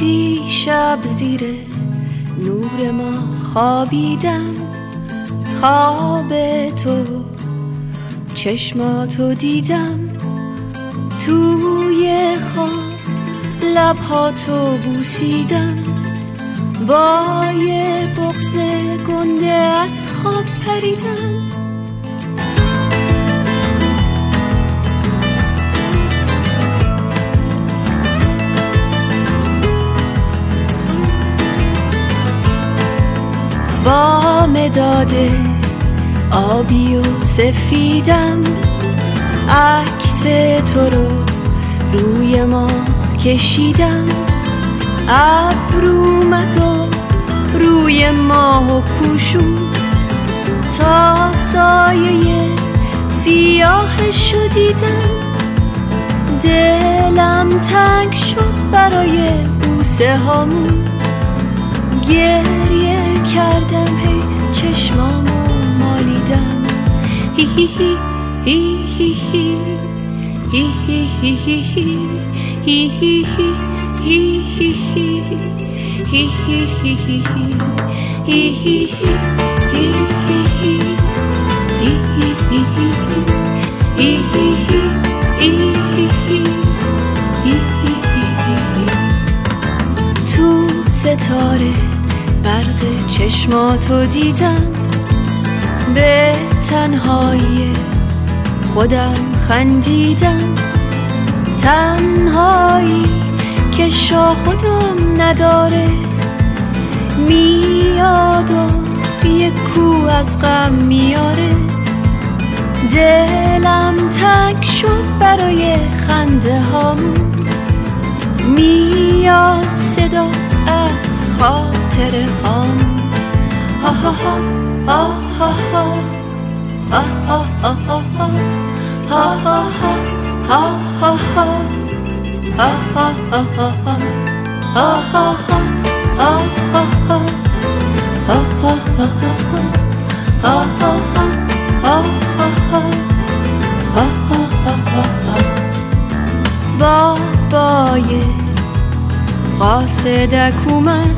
دیشب زیر نور ما خوابیدم، خواب تو چشماتو دیدم، توی خواب لبهاتو بوسیدم، با یه بغض گنده از خواب پریدم. با مداد آبی و سفیدم عکس تو رو روی ما کشیدم، ابرومتو روی ماه پوشون تا سایه سیاهشو دیدم. دلم تنگ شد برای بوسه هامون، گریه کردم هی چشمامو مالیدم. هی هی هی هی هی هی هی هی هی هی هی تو ستاره برق چشماتو دیدم، به تنهایی خودم خندیدم، تنهایی که شاخ و دم نداره، میاد و یک کو از غم میاره. دلم تنگ شد برای خنده هامون، میاد صدات از خاطره هامون. ها ها ها ها ها ها ها ها ها ها ها ها بابای قاصدک اومد،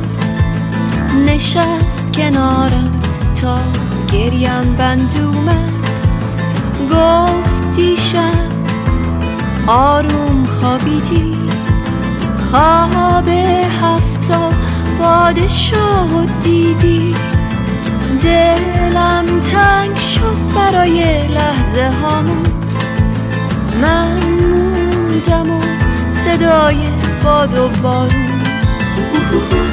نشست کنارم تا گریم بند اومد، گفت دیشب آروم خوابیدی، خواب هفتا پادشاه دیدی. دلم تنگ شد برای لحظه هامون، من موندم و صدای باد و بارون.